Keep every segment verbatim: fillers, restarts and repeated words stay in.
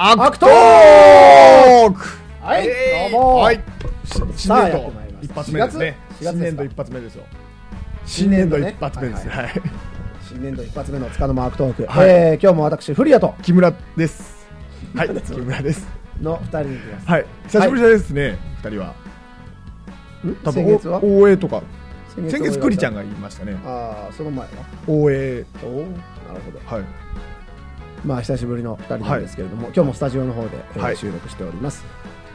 アクトーク。 はい、 えー、 どうも。 はい。新年度一発目ですね。新年度一発目ですよ。新年度一発目です。はい。 新年度一発目のつかの間アクトーク。はい、えー、今日も私古谷と木村です。はい、木村です。 の二人に行きます。 はい。久しぶりですね。二人は。 ん？先月は？ 大江とか。先月クリちゃんが言いましたね。 ああ、その前は？ 大江。 おお、なるほど。 はい。 まあ久しぶりのふたりなんですけれども、はい、今日もスタジオの方で、えーはい、収録しております。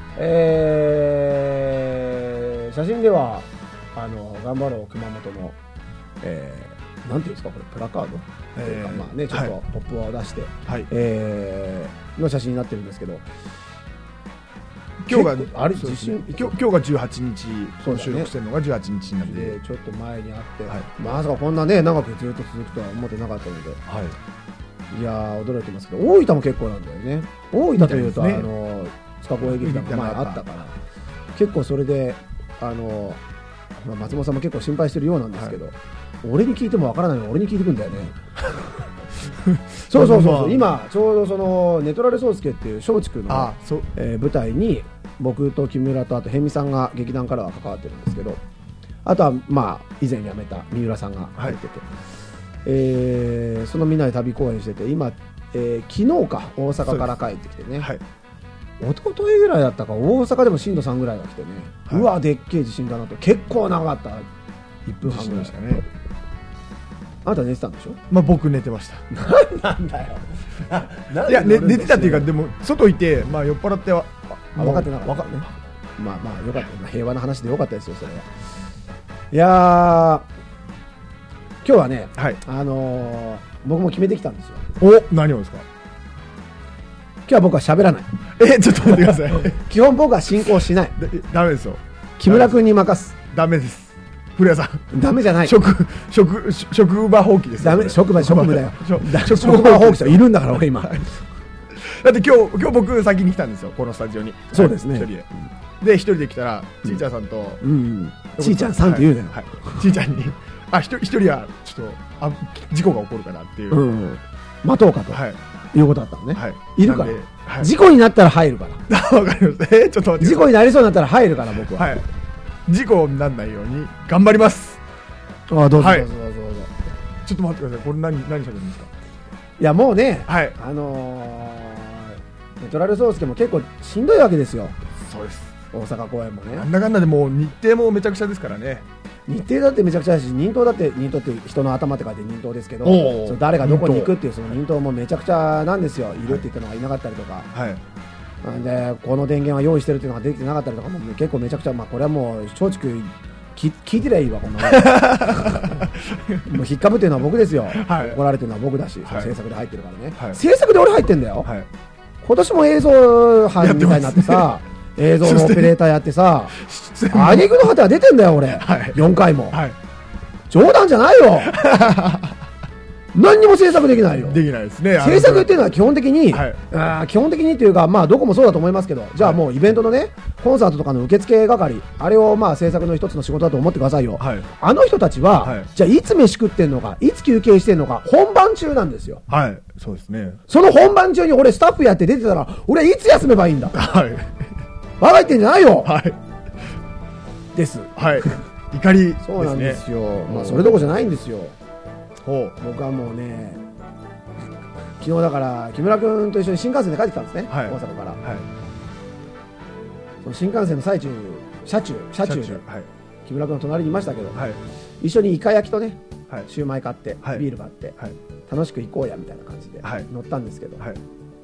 えー、写真ではあの頑張ろう熊本の、えー、なんていうんですかこれプラカード、えー、というかまあねちょっとポップを出して、はい、えー、の写真になってるんですけど、 今日があれ地震、 今日今日がじゅうはちにち、その収録してるのがじゅうはちにちなんで、 でちょっと前にあって、はい、まさかこんなね長くずっと続くとは思ってなかったので。はい、いやー驚いてますけど、大分も結構なんだよね。大分というと、ね、あの塚越劇団が前あったから、結構それであの、まあ、松本さんも結構心配してるようなんですけど、はい、俺に聞いてもわからないのに俺に聞いてくんだよね。そうそうそうそう、今ちょうどそのネトラル宗介っていう松竹の、えー、舞台に僕と木村とあと辺見さんが劇団からは関わってるんですけど、あとはまあ以前辞めた三浦さんが入ってて。はい、えー、そのみんなで旅公演してて今、えー、昨日か大阪から帰ってきてね、はい、一昨日ぐらいだったか大阪でも震度さんぐらいが来てね、はい、うわでっけえ地震だなと。結構長かった。いっぷんはんぐらいでしたね。あなた寝てたんでしょ？ まあ僕寝てました。 なんだよ。 いや、ね、寝てたっていうかでも外いて、まあ、酔っ払ってはあ分かってなかったね。まあまあよかった、まあ、平和な話でよかったですよそれは。いやー今日はね、はい、あのー、僕も決めてきたんですよ。 お、何をですか？ 今日は僕は喋らない。 え、ちょっと待ってください。 基本僕は進行しない。 ダメですよ。 木村君に任す。 ダメです。古谷さん。 ダメじゃない。 職職職場放棄です。 ダメ、職場職務だよ。職場放棄者いるんだから俺今。だって今日今日僕先に来たんですよこのスタジオに。 そうですね。 一人で。で一人で来たらちーちゃんさんと。 うん。ちーちゃんさんって言うなよ。 はい。ちーちゃんに。あ、一人はちょっとあ事故が起こるかなっていう、うん、 待とうかと、はい、いうことだったのね、はい、いるから、はい、事故になったら入るから。 わかります。えー、ちょっと待って、 事故になりそうになったら入るから僕は、はい、 事故にならないように頑張ります。 あ、どうぞ、 はい、 どうぞどうぞどうぞ。 ちょっと待ってください。これ何何されるんですか？ いやもうね、 はい、 あのー、ネトラル宗介も結構しんどいわけですよ。 そうです。 大阪公演もね。 なんだかんだでもう日程もめちゃくちゃですからね。 日程だってめちゃくちゃだし、任当だって任当って人の頭って書いて任当ですけど、その誰がどこに行くっていうその任当もめちゃくちゃなんですよ。いるって言ったのがいなかったりとか、はい、なんでこの電源は用意してるっていうのができてなかったりとかも結構めちゃくちゃ、まあこれはもう松竹聞いてりゃいいわこんなもう引っかぶってるのは僕ですよ、はい、怒られてるのは僕だし、はい、制作で入ってるからね、はい、制作で俺入ってんだよ、はい、今年も映像班みたいになってさ映像のオペレーターやってさ、あげくの果ては出てんだよ俺、はい、よんかいも、はい、冗談じゃないよ。何にも制作できないよ。 できないですね。 制作っていうのは基本的に、はい、あ基本的にっていうかまあどこもそうだと思いますけど、じゃあもうイベントのねコンサートとかの受付係、あれをまあ制作の一つの仕事だと思ってくださいよ、はい、あの人たちは、はい、じゃあいつ飯食ってんのかいつ休憩してんのか本番中なんですよ。 はい、そうですね。 その本番中に俺スタッフやって出てたら俺いつ休めばいいんだ。はい、バカ言ってんじゃないよ。はい。です。はい。怒りですね。そうなんですよ。まあそれどころじゃないんですよ。ほう。僕はもうね、昨日だから木村君と一緒に新幹線で帰ってきたんですね。はい、大阪から。はい。その新幹線の最中、車中、車中で、はい、木村君の隣にいましたけど、はい、一緒にイカ焼きとね、はい、シューマイ買って、はい、ビール買って、はい、楽しく行こうやみたいな感じで乗ったんですけど、はい、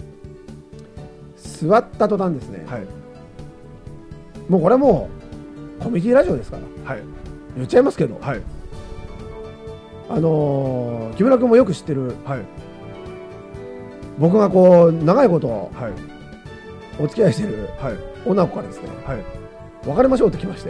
座った途端ですね。はい、もうこれはもうコミュニティラジオですから、はい、言っちゃいますけど、はい、あのー、木村君もよく知ってる、はい、僕がこう長いこと、はい、お付き合いしてる、はい、女の子からですね、はい、別れましょうって来まして。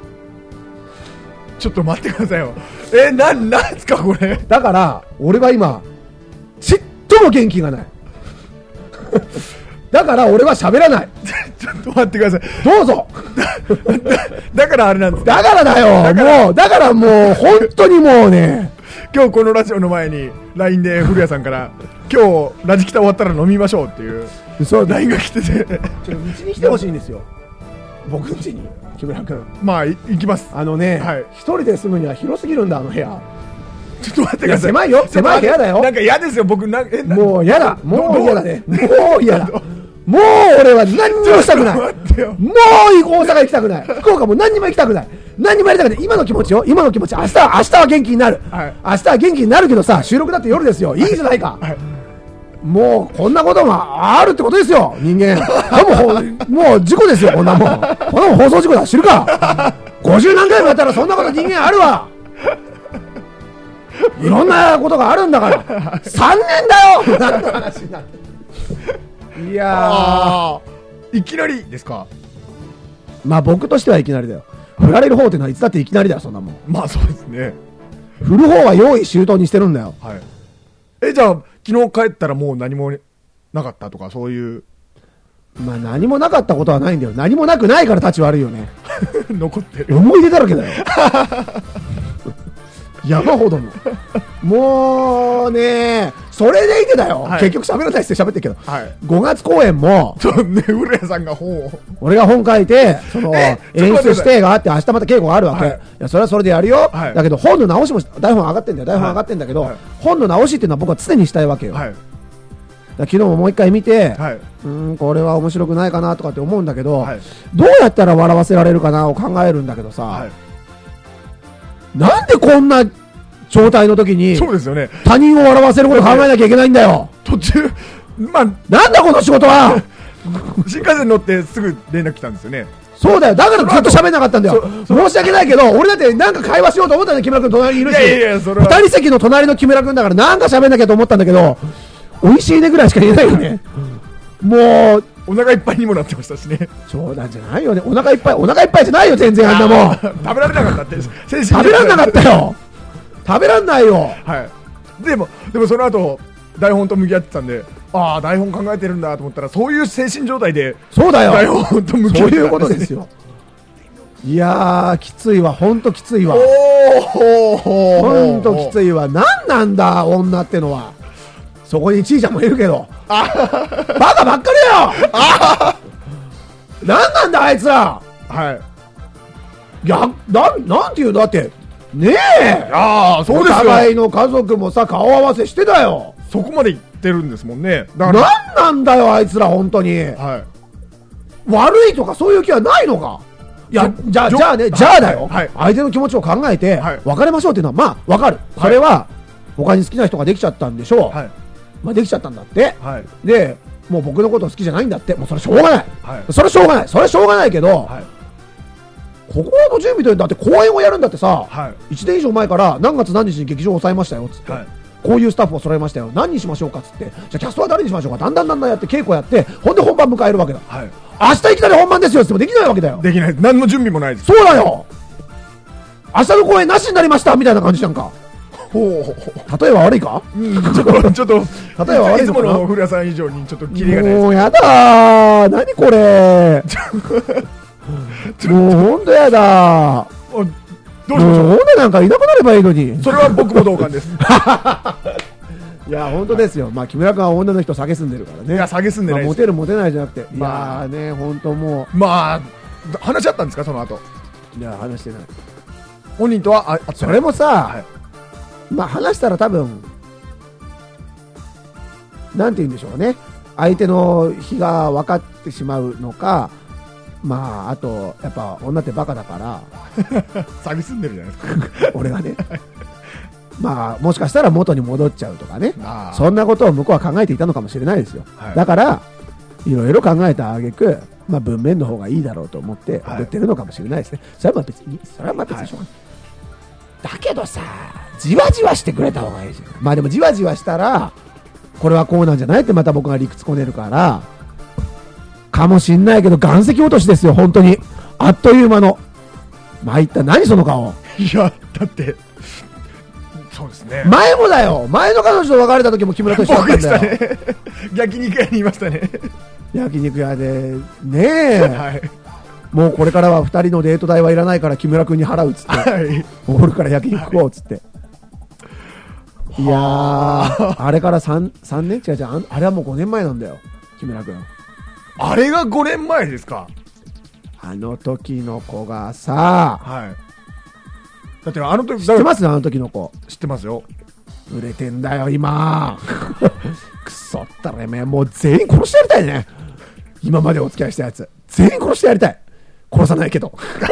ちょっと待ってくださいよ。え、な、なんですかこれ。 だから俺は今ちっとも元気がないだから俺は喋らない。 ちょっと待ってください。 どうぞ。 だ, だからあれなんですか。 だからだよ。だからもうだからもう本当にもうね今日このラジオの前に ライン で古谷さんから今日ラジキタ終わったら飲みましょうっていうそう ライン が来ててちょっとうちに来てほしいんですよ僕ん家に木村君まあ行きますあのね、はい、一人で住むには広すぎるんだあの部屋ちょっと待ってください狭いよ狭い部屋だよなんか嫌ですよ僕なえなもう嫌だもう嫌だねもう嫌だもう俺は何にもしたくないもう大阪行きたくない福岡も何にも行きたくない何にもやりたくない今の気持ちよ今の気持ち明日は明日は元気になる、はい、明日は元気になるけどさ収録だって夜ですよいいじゃないか、はい、もうこんなことがあるってことですよ人間もうもう事故ですよこんなもんこんなもん放送事故だ知るかごじゅう何回もやったらそんなこと人間あるわいろんなことがあるんだからさんねんだよなんて話になっていやーいきなりですかまあ僕としてはいきなりだよ振られる方ってのはいつだっていきなりだよそんなもんまあそうですね振る方は用意周到にしてるんだよ、 はい、えじゃあ昨日帰ったらもう何もなかったとかそういうまあ何もなかったことはないんだよ何もなくないから立ち悪いよね残ってる思い出だらけだよ山ほどのもうねそれでいてだよ、はい、結局喋らないって喋ってるけど、はい、ごがつ公演もそうね古谷さんが本を俺が本書いてその演出指定があって明日また稽古があるわけ、はい、いやそれはそれでやるよ、はい、だけど本の直しも台本上がってんだよ台本上がってんだけど、はい、本の直しっていうのは僕は常にしたいわけよ、はい、だ昨日ももう一回見て、はい、うーんこれは面白くないかなとかって思うんだけど、はい、どうやったら笑わせられるかなを考えるんだけどさ、はいなんでこんな状態の時にそうですよね他人を笑わせること考えなきゃいけないんだよ途中まあなんだこの仕事は新幹線乗ってすぐ連絡来たんですよねそうだよだからずっと喋んなかったんだよ申し訳ないけど俺だってなんか会話しようと思ったんだよ木村君隣にいるしいやいやそれはふたり席の隣の木村君だからなんか喋んなきゃと思ったんだけど美味しいねぐらいしか言えないよねもうお腹いっぱいにもなってましたしね冗談じゃないよねお腹いっぱいお腹いっぱいじゃないよ全然あんなもん食べられなかったって食べられなかったよ食べらんないよはいでもでもその後台本と向き合ってたんでああ台本考えてるんだと思ったらそういう精神状態でそうだよ台本と向き合ってたんです、ね、 そういうことですよいやーきついわほんときついわほんときついわ何なんだ女ってのはそこにちいちゃんもいるけどバカばっかりだよ何なんだあいつらはいいやななんていうのだってねえあそうですよお互いの家族もさ顔合わせしてたよそこまで言ってるんですもんねだから何なんだよあいつら本当に、はい、悪いとかそういう気はないのかいやじゃあじゃあねじゃあだよ、はい、相手の気持ちを考えて、はい、別れましょうっていうのはまあ分かる、はい、それは他に好きな人ができちゃったんでしょう、はいまあ、できちゃったんだって、はい、でもう僕のこと好きじゃないんだってもうそれしょうがない、はい、それしょうがないそれしょうがないけど、はい、心の準備というだって公演をやるんだってさ、はい、いちねん以上前から何月何日に劇場を抑えましたよっつって、はい、こういうスタッフを揃えましたよ何にしましょうかっつってじゃあキャストは誰にしましょうかだんだんだんだんやって稽古やってほんで本番迎えるわけだ、はい、明日いきなり本番ですよってもできないわけだよできない何の準備もないですそうだよ明日の公演なしになりましたみたいな感じじゃんかほう例えば悪いか、 うん、ちょっとちょっっと例えば悪いのかないつもの古谷さん以上にちょっとキリがないですもうやだー何これもうほんとやだどうしましょうもう女なんかいなくなればいいのにそれは僕も同感ですいや本当ですよ、まあ木村君は女の人下げすんでるからねいや下げすんでないです、 まあ、モテるモテないじゃなくて、まあ、いやね本当もうまあ話し合ったんですかその後いや話してない本人とはあそれもさ、はい、まあ話したら多分なんて言うんでしょうね相手の非が分かってしまうのかまああとやっぱ女ってバカだから詐欺すんでるじゃないですか俺がねまあもしかしたら元に戻っちゃうとかねそんなことを向こうは考えていたのかもしれないですよ、はい、だからいろいろ考えた挙句まあ文面の方がいいだろうと思って送ってるのかもしれないですね、はい、それはまあ別にそれはまあ別にしょうがない、はい、だけどさじわじわしてくれた方がいいじゃんまあでもじわじわしたらこれはこうなんじゃないってまた僕が理屈こねるからかもしんないけど岩石落としですよ本当にあっという間の参った何その顔いやだってそうですね前もだよ前の彼女と別れた時も木村と一緒だったんだよ、 ね、焼肉屋にいましたね焼肉屋でねえ、はい、もうこれからはふたりのデート代はいらないから木村君に払うっつって、はい、おごるから焼肉食おうっつっていやーあれから 3, 3年違う違う、あれはもうごねんまえなんだよ木村君。 あれがごねんまえですか。 あの時の子がさ、 はい、だってあの時知ってます？あの時の子知ってますよ。 売れてんだよ今くそったれめ、もう全員殺してやりたいね。今までお付き合いしたやつ全員殺してやりたい。殺さないけど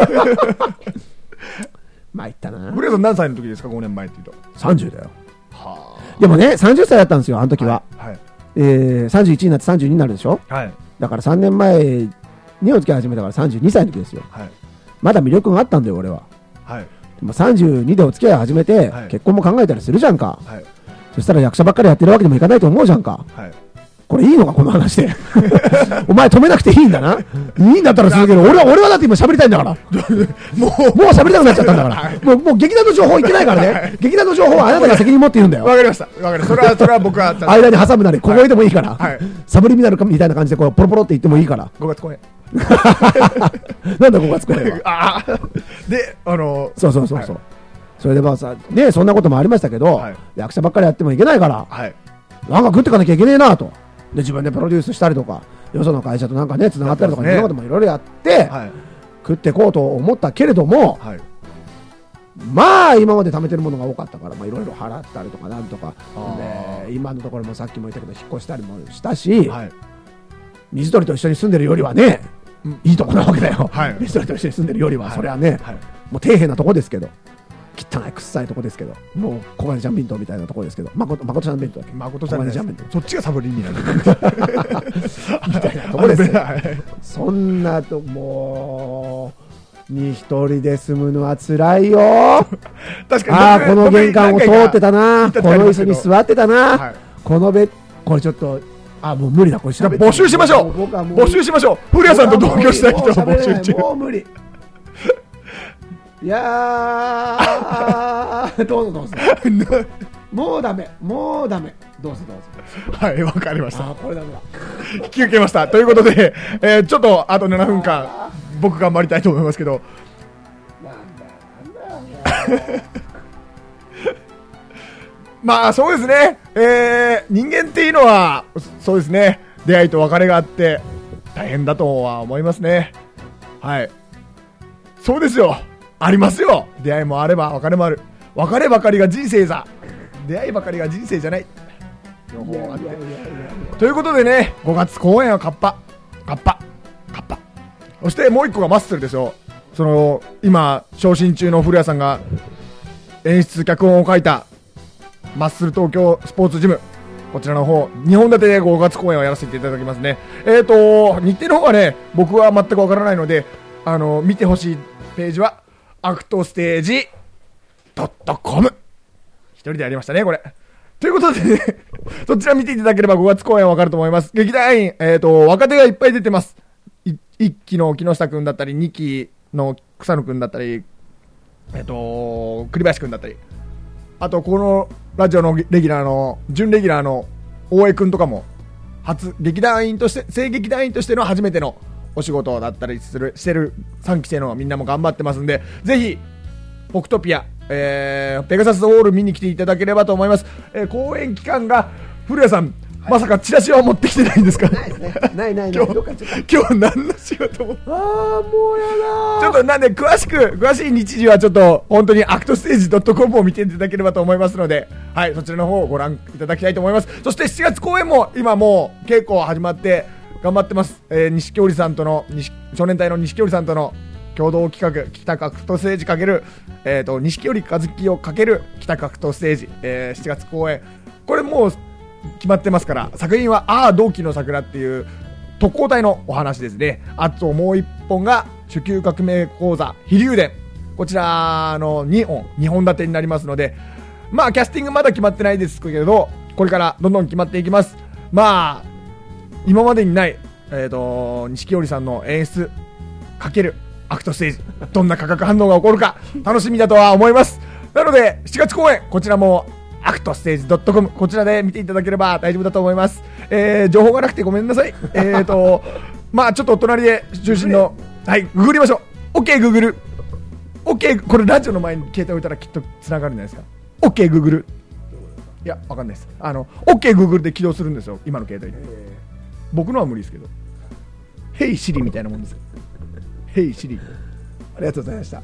参ったな。 古谷さん何歳の時ですか？ごねんまえって言うと。 さんじゅうだよ。 はあ。 でもねさんじゅっさいだったんですよあの時は、 はいはい、 えー、さんじゅういちになってさんじゅうにになるでしょ、 はい、 だからさんねんまえにお付き合い始めたからさんじゅうにさいの時ですよ、はい、まだ魅力があったんだよ俺は、はい、でもさんじゅうにでお付き合い始めて、はい、結婚も考えたりするじゃんか、はい、そしたら役者ばっかりやってるわけにもいかないと思うじゃんか、はい、これいいのかこの話でお前止めなくていいんだな。いいんだったら続ける。俺は俺はだって今喋りたいんだからもうもう喋りたくなっちゃったんだから、はい、もうもう劇団の情報言ってないからね、はい、劇団の情報はあなたが責任持って言うんだよ。 わかりましたわかりました。それはそれは僕は間に挟むなり小声でもいいから、はい、サブリミナルかみたいな感じでこうポロポロって言ってもいいから。 ごがつ公演なんだごがつ公演はあであのそうそうそうそう、はい、それでまあさねそんなこともありましたけど、はい、役者ばっかりやってもいけないから、はい、なんか食ってかなきゃいけねえなと。で自分でプロデュースしたりとかよその会社となんかねつながったりとか、ね、いろんなこともいろいろやって、はい、食ってこうと思ったけれども、はい、まあ今まで貯めてるものが多かったからいろいろ払ったりとかなんとかで今のところもさっきも言ったけど引っ越したりもしたし、はい、水鳥と一緒に住んでるよりはね、うん、いいとこなわけだよ、はい、水鳥と一緒に住んでるよりは、はい、それはね、はい、もう底辺なとこですけど汚い臭いとこですけどもう小金ジャンビントみたいなとこですけどまことまことちゃん弁当だっけまことちゃんジャンビントそっちがサブリになるみたいなとこですよそんなともうに一人で住むのは辛いよ確かにああこの玄関を通ってたなこの椅子に座ってたな、はい、このベッこれちょっとあもう無理だこれ募集しましょう募集しましょう古谷さんと同居したい人を募集中もう無理いやーどうぞどうぞもうダメもうダメどうぞどうぞはいわかりました。 あこれダメだ引き受けましたということで、えー、ちょっとあとななふんかん僕頑張りたいと思いますけどなんだなんだよまあそうですね、えー、人間っていうのはそうですね出会いと別れがあって大変だとは思いますね。はいそうですよありますよ。出会いもあれば別れもある。別ればかりが人生さ。出会いばかりが人生じゃない。両方あって。ということでね、ごがつ公演はカッパ、カッパ、カッパ。そしてもう一個がマッスルですよ。その今昇進中の古谷さんが演出脚本を書いたマッスル東京スポーツジム。こちらの方にほん立てでごがつ公演をやらせていただきますね。えーと日程の方はね僕は全くわからないのであの見てほしいページはアクトステージ .com 一人でやりましたねこれということでねそちら見ていただければごがつ公演わかると思います。劇団員、えーと若手がいっぱい出てます。いいっきの木下くんだったりにきの草野くんだったりえっ、ー、と栗林くんだったりあとこのラジオのレギュラーの準レギュラーの大江くんとかも初劇団員として正劇団員としての初めてのお仕事だったりするしてるさんき生のみんなも頑張ってますんでぜひポクトピア、えー、ペガサスホール見に来ていただければと思います。えー、公演期間が古谷さん、はい、まさかチラシは持ってきてないんですか？ ないですねないないない今日今日何の仕事もあーもうやだちょっとなんで詳しく詳しい日時はちょっと本当にアクトステージ .com を見ていただければと思いますのではいそちらの方をご覧いただきたいと思います。そしてしちがつ公演も今もう稽古始まって頑張ってます。えー、錦織さんとの少年隊の錦織さんとの共同企画北アクトステージかけるえっ、ー、と錦織和樹をかける北アクトステージ、えー、しちがつ公演これもう決まってますから作品はああ同期の桜っていう特攻隊のお話ですね。あともう一本が初級革命講座飛龍伝こちらのにほんにほん立てになりますのでまあキャスティングまだ決まってないですけどこれからどんどん決まっていきます。まあ今までにない、えーと、錦織さんの演出かけるアクトステージどんな化学反応が起こるか楽しみだとは思います。なのでしちがつ公演こちらもアクトステージ .com こちらで見ていただければ大丈夫だと思います。えー、情報がなくてごめんなさい。えーとまあちょっとお隣で中心のはいググりましょう。 OK グーグル OK これラジオの前に携帯置いたらきっと繋がるんじゃないですか。 OK グーグルいやわかんないです。あの OK Google で起動するんですよ今の携帯で。僕のは無理ですけど。Hey Siri みたいなもんですよ。Hey Siri。 ありがとうございました。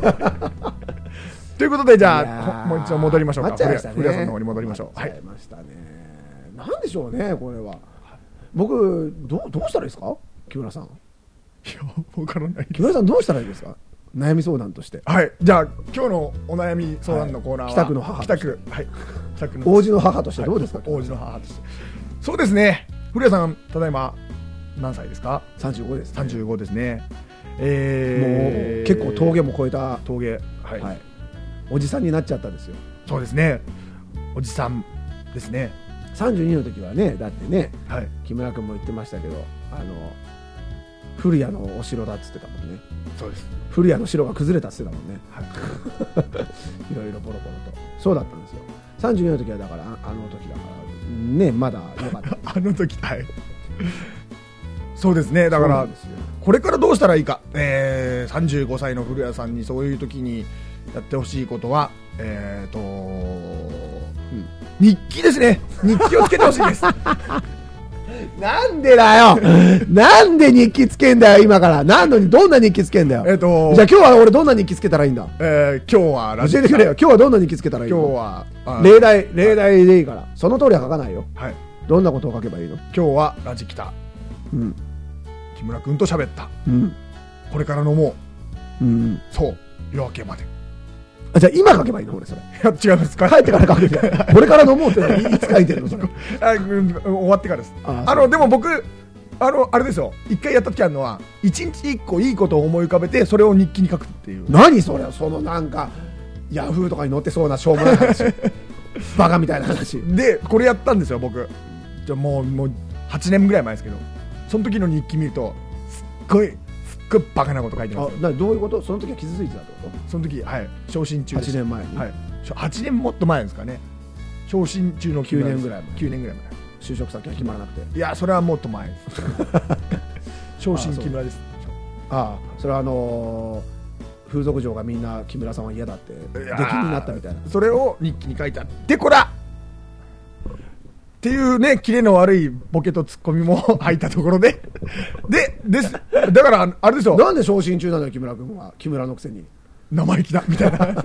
ということでじゃあもう一度戻りましょうか。 待っちゃいましたね。 古谷さんの方に戻りましょう。 はい。ましたね。なんでしょうねこれは。僕どうどうしたらいいですか木村さん。いやわからない。 木村さんどうしたらいいですか。悩み相談として。 はい。じゃあ今日のお悩み相談のコーナーは、はい、 北区の母。 北区。はい。北区の王子の母としてどうですか。 はい、王子の母として。そうですね。古谷さんただいま何歳ですか。 さんじゅうごです、ね。 さんじゅうごですね。えー、もう結構峠も越えた峠、はいはい、おじさんになっちゃったんですよ。 そうですね。おじさんですね。 さんじゅうにの時はねだってね、 はい、 木村君も言ってましたけどあの古谷のお城だっつってたもんね。 そうです。 古谷の城が崩れたっつってたもんね、 はい、 いろいろボロボロとそうだったんですよ。さんじゅうにの時はだからあの時だからねまだ良かったあの時はいそうですね。だからこれからどうしたらいいか、えー、さんじゅうごさいの古谷さんにそういう時にやってほしいことはえーと、うん、日記ですね。日記をつけてほしいですなんでだよなんで日記つけんだよ今から。何のにどんな日記つけんだよ。 えーとじゃあ今日は俺どんな日記つけたらいいんだ。 えー、今日はラジ教えてくれよ。今日はどんな日記つけたらいいの。 今日は例題例題でいいから、はい、その通りは書かないよ。 はい。 どんなことを書けばいいの。 今日はラジキタ、うん、木村君と喋った、うん、これから飲もう、うん、そう夜明けまで。 あじゃあ今書けばいいの俺それ。 いや違います。 帰ってから書けばこれから飲もうっていつ書いてるのそれあ、うん、終わってからです。ああのでも僕あのあれですよ。一回やった時あるのは一日一個いいことを思い浮かべてそれを日記に書くっていう。 何それ。そのなんかヤフーとかに載ってそうなしょうもない話バカみたいな話でこれやったんですよ僕。じゃもうもうはちねんぐらい前ですけど、その時の日記見るとすっごいすっごいバカなこと書いてます。 あなどういうこと。その時は傷ついてたってこと。 その時はい昇進中です。 はちねんまえに、はい、 はちねんもっと前ですかね。昇進中のきゅうねんぐらい前。 きゅうねんぐらい前。就職先は決まらなくて。 いやそれはもっと前です昇進木村です。 ああそれはあのー、風俗嬢がみんな木村さんは嫌だって出禁になったみたいな。 それを日記に書いたでこらっていうね、キレの悪いボケとツッコミも入ったところででですだからあれですよ。 なんで昇進中なのよ木村君は。木村のくせに生意気だみたいななん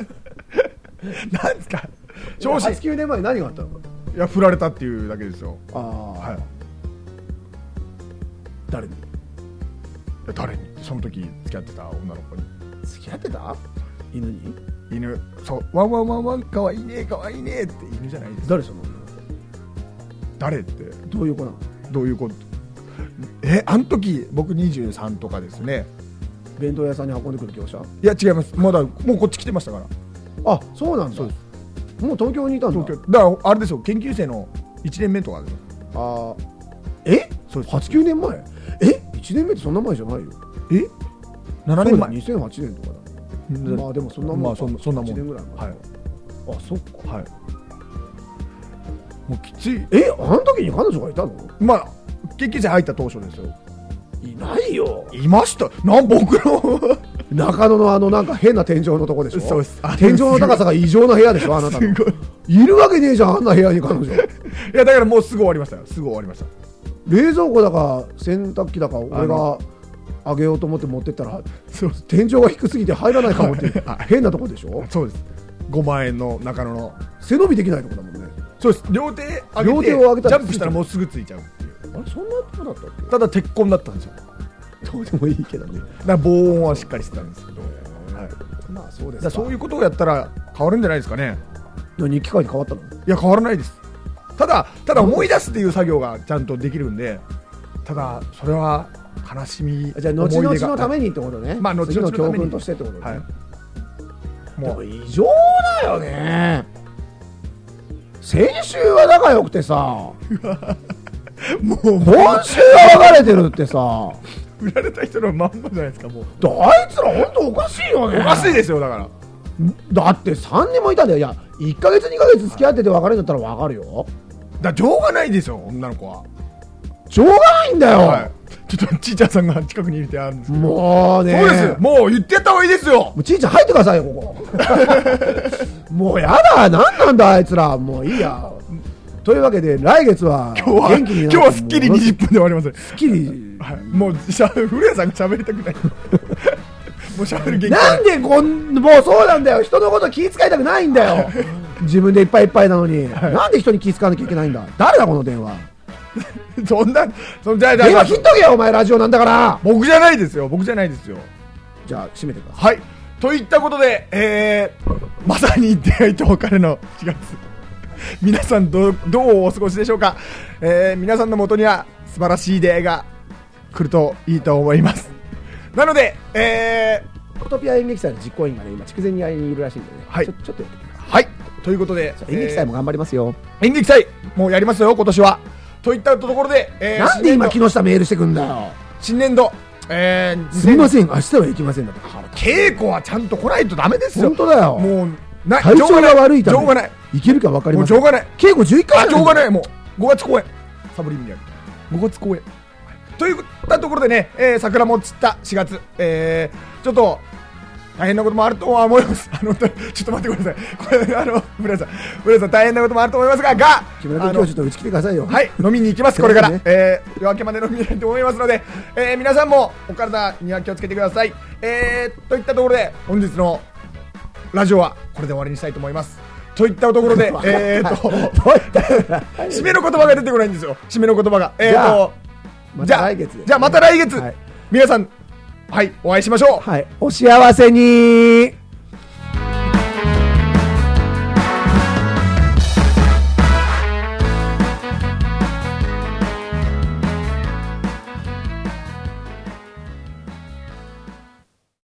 ですか。 昇進はちきゅうねんまえに何があったの。 いや振られたっていうだけですよ。 ああはい。誰に。 誰に。その時付き合ってた女の子に。 付き合ってた犬に。 犬そうワンワンワンワンかわいいねかわいいねって犬じゃないですか。 誰その女。誰ってどういう子なの。 どういう子。えあの時僕にじゅうさんとかですね。 弁当屋さんに運んでくる業者。 いや違います。まだもうこっち来てましたから。 あそうなんだ。そうです。もう東京にいたんだ。 東京だからあれですよ。研究生のいちねんめとかですよ。 あえそうです。はちきゅうねんまえ。えいちねんめってそんな前じゃないよ。えななねんまえ。にせんはちねんとかだ。まあでもそんなもん。まあそんなそんなもん。いちねんぐらい前。はい。あそっか。はい。もうきつい。えあの時に彼女がいたの。まあ研究生入った当初ですよ。いないよ。いました。なん僕の中野のあのなんか変な天井のとこでしょ。そうです。天井の高さが異常な部屋でしょあなたの。いるわけねえじゃんあんな部屋に彼女。いやだからもうすぐ終わりましたよ。すぐ終わりました。冷蔵庫だか洗濯機だか俺があげようと思って持ってったら天井が低すぎて入らないかもって変なとこでしょ。そうです。ごまんえんの中野の背伸びできないとこだもんね。そうです。両手上げて両手を上げたらジャンプしたらもうすぐついちゃうっていう。あれそんなとこだったっけ。ただ鉄痕だったんですよ。どうでもいいけどね。だから防音はしっかりしてたんですけど、はい、まあそうですか。そういうことをやったら変わるんじゃないですかね。日記書いて変わったの。いや変わらないです。ただただ思い出すっていう作業がちゃんとできるんで、ただそれは悲しみ。じゃあ後々のためにってことね。まあ後々の教訓としてってことね。はい、もう異常だよね。先週は仲良くてさもう今週は別れてるってさ振られた人のまんまじゃないですか。もうあいつら本当おかしいよね。おかしいですよ。だからだってさんにんもいたんだよ。いやいっかげつにかげつ付き合ってて別れるんだったら分かるよ。だしょうがないですよ女の子は。しょうがないんだよ、はい、 ちょっとちいちゃんさんが近くにいるってあるんですけど、 もうね、 そうです、もう言ってやった方がいいですよ。 もうちいちゃん入ってくださいよここもうやだ、なんなんだあいつら、もういいや。というわけで来月は今日は元気になって、 今日はすっきりにじゅっぷんで終わります。 すっきり、 はい、もうしゃ古谷さんが喋りたくないもう喋る元気なんでこん、もうそうなんだよ、人のこと気遣いたくないんだよ自分でいっぱいいっぱいなのに、はい、なんで人に気遣わなきゃいけないんだ。誰だこの電話そんな、そんじゃ電話切っとけよお前、ラジオなんだから。 僕じゃないですよ、僕じゃないですよ。 じゃあ閉めてください。 はい、といったことで、えー、まさに出会いと別れのしがつ皆さん ど, どうお過ごしでしょうか。えー、皆さんの元には素晴らしい出会いが来るといいと思います。なので、えー、フォトピア演劇祭の実行委員がね今筑前にいるらしいんでね、 はい、 ちょ, ちょっとやってきます。 はい、ということで演劇祭も頑張りますよ、 えー、演劇祭もうやりますよ今年は。といったところで、えー、 なんで今木下メールしてくんだよ。 新年度、えー、 すみません明日は行きませんだって。 稽古はちゃんと来ないとダメですよ。 本当だよ。 もうな体調が悪いため情がない、 いけるか分かりません。 もう情がない、 稽古じゅういっかいあ、情がない。もうごがつ公演サブリミナルごがつ公演、はい、といったところでね、えー、桜も散ったしがつ、えー、ちょっと大変なこともあるとは思います。あのちょっと待ってください。これあの村井さん、村井さん大変なこともあると思いますが、が木村君今日ちょっと打ち切ってくださいよ。 はい、飲みに行きますこれから、ね、えー、夜明けまで飲みに行きたいと思いますので、えー、皆さんもお体には気をつけてください。えー、といったところで本日のラジオはこれで終わりにしたいと思います。といったところでえーと締めの言葉が出てこないんですよ。締めの言葉がえーとじゃあ来月、 じゃあまた来月、はい、皆さん、はい、お会いしましょう。 はい、お幸せに。